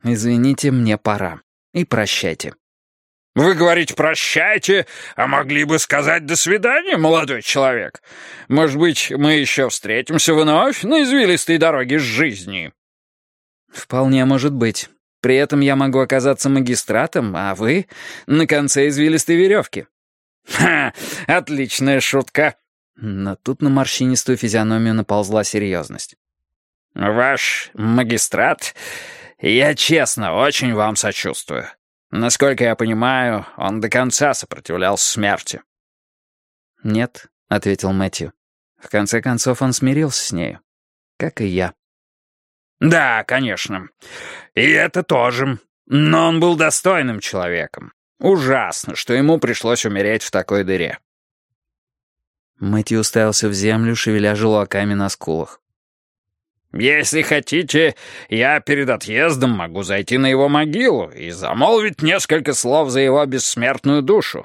Извините, мне пора. И прощайте». «Вы говорите «прощайте», а могли бы сказать «до свидания», молодой человек. Может быть, мы еще встретимся вновь на извилистой дороге жизни?» «Вполне может быть. При этом я могу оказаться магистратом, а вы — на конце извилистой веревки». «Ха! Отличная шутка!» Но тут на морщинистую физиономию наползла серьезность. «Ваш магистрат, я честно очень вам сочувствую. Насколько я понимаю, он до конца сопротивлялся смерти». «Нет», — ответил Мэтью. «В конце концов, он смирился с нею. Как и я». «Да, конечно. И это тоже. Но он был достойным человеком. Ужасно, что ему пришлось умереть в такой дыре». Мэтью уставился в землю, шевеля желваками на скулах. «Если хотите, я перед отъездом могу зайти на его могилу и замолвить несколько слов за его бессмертную душу».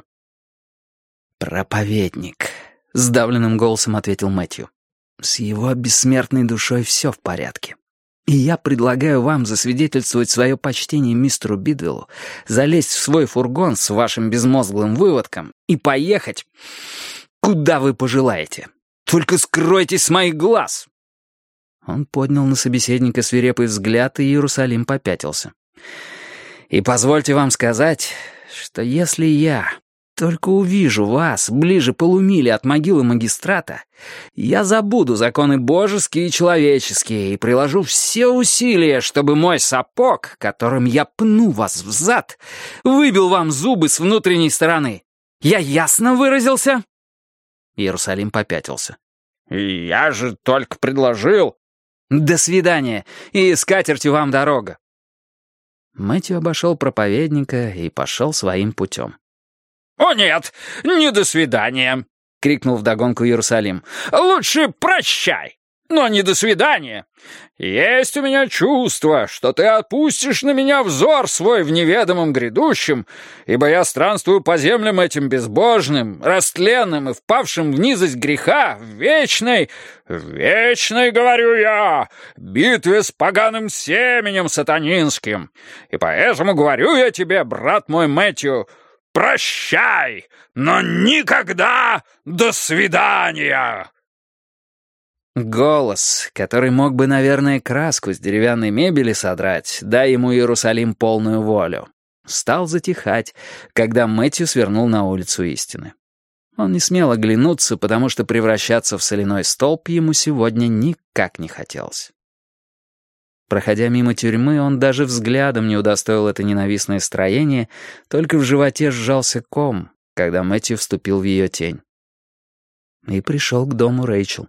«Проповедник», — сдавленным голосом ответил Мэтью. «С его бессмертной душой все в порядке. И я предлагаю вам засвидетельствовать свое почтение мистеру Бидвеллу, залезть в свой фургон с вашим безмозглым выводком и поехать, куда вы пожелаете. Только скройтесь с моих глаз!» Он поднял на собеседника свирепый взгляд, и Иерусалим попятился. «И позвольте вам сказать, что если я только увижу вас ближе полумили от могилы магистрата, я забуду законы божеские и человеческие и приложу все усилия, чтобы мой сапог, которым я пну вас в зад, выбил вам зубы с внутренней стороны. Я ясно выразился?» Иерусалим попятился. «Я же только предложил...» «До свидания, и с катертью вам дорога». Мэтью обошел проповедника и пошел своим путем. «О нет, не до свидания!» — крикнул вдогонку Иерусалим. «Лучше прощай, но не до свидания. Есть у меня чувство, что ты отпустишь на меня взор свой в неведомом грядущем, ибо я странствую по землям этим безбожным, растленным и впавшим в низость греха, в вечной, говорю я, битве с поганым семенем сатанинским. И поэтому говорю я тебе, брат мой Мэтью, прощай, но никогда до свидания!» Голос, который мог бы, наверное, краску с деревянной мебели содрать, дай ему Иерусалим полную волю, стал затихать, когда Мэтью свернул на улицу Истины. Он не смел оглянуться, потому что превращаться в соляной столб ему сегодня никак не хотелось. Проходя мимо тюрьмы, он даже взглядом не удостоил это ненавистное строение, только в животе сжался ком, когда Мэтью вступил в ее тень. И пришел к дому Рэйчел.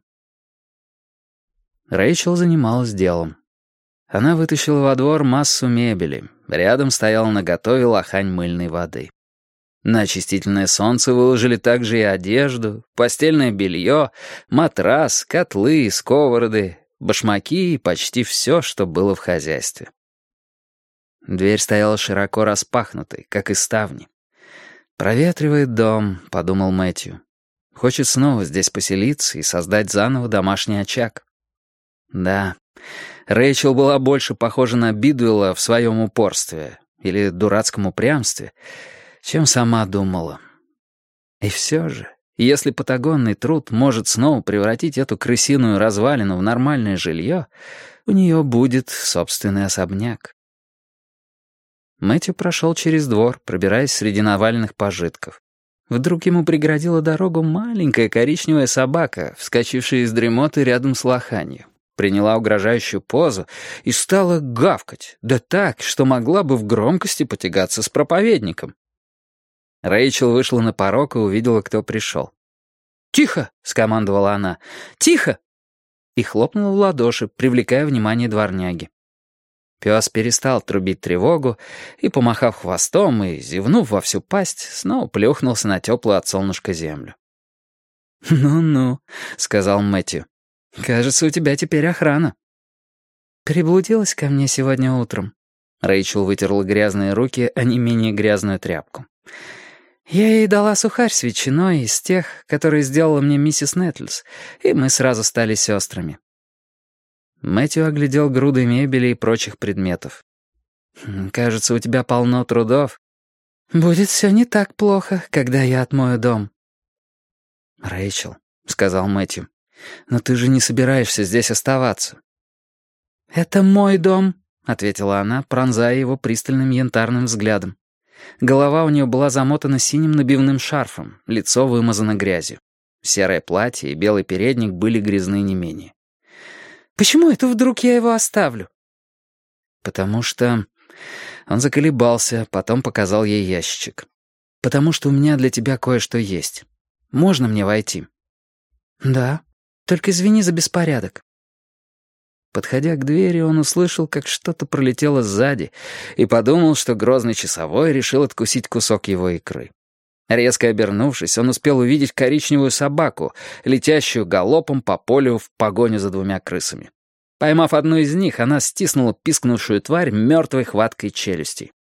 Рэйчел занималась делом. Она вытащила во двор массу мебели. Рядом стояла наготове лохань мыльной воды. На очистительное солнце выложили также и одежду, постельное белье, матрас, котлы, сковороды, башмаки и почти все, что было в хозяйстве. Дверь стояла широко распахнутой, как и ставни. «Проветривает дом», — подумал Мэтью. «Хочет снова здесь поселиться и создать заново домашний очаг». Да, Рэйчел была больше похожа на Бидуэлла в своем упорстве или дурацком упрямстве, чем сама думала. И все же, если патагонный труд может снова превратить эту крысиную развалину в нормальное жилье, у нее будет собственный особняк. Мэтью прошел через двор, пробираясь среди наваленных пожитков. Вдруг ему преградила дорогу маленькая коричневая собака, вскочившая из дремоты рядом с лоханью. Приняла угрожающую позу и стала гавкать, да так, что могла бы в громкости потягаться с проповедником. Рэйчел вышла на порог и увидела, кто пришел. «Тихо!» — скомандовала она. «Тихо!» И хлопнула в ладоши, привлекая внимание дворняги. Пес перестал трубить тревогу и, помахав хвостом и зевнув во всю пасть, снова плюхнулся на теплую от солнышка землю. «Ну-ну», — сказал Мэтью. «Кажется, у тебя теперь охрана». «Приблудилась ко мне сегодня утром». Рэйчел вытерла грязные руки, а не менее грязную тряпку. «Я ей дала сухарь с ветчиной из тех, которые сделала мне миссис Нетлс, и мы сразу стали сестрами». Мэтью оглядел груды мебели и прочих предметов. Кажется, у тебя полно трудов. Будет все не так плохо, когда я отмою дом». «Рэйчел», — сказал Мэтью, — «но ты же не собираешься здесь оставаться». «Это мой дом», — ответила она, пронзая его пристальным янтарным взглядом. Голова у нее была замотана синим набивным шарфом, лицо вымазано грязью. Серое платье и белый передник были грязны не менее. «Почему это вдруг я его оставлю?» «Потому что...» Он заколебался, потом показал ей ящичек. «Потому что у меня для тебя кое-что есть. Можно мне войти?» «Да, только извини за беспорядок». Подходя к двери, он услышал, как что-то пролетело сзади, и подумал, что грозный часовой решил откусить кусок его икры. Резко обернувшись, он успел увидеть коричневую собаку, летящую галопом по полю в погоню за 2 крысами. Поймав одну из них, она стиснула пискнувшую тварь мертвой хваткой челюстей.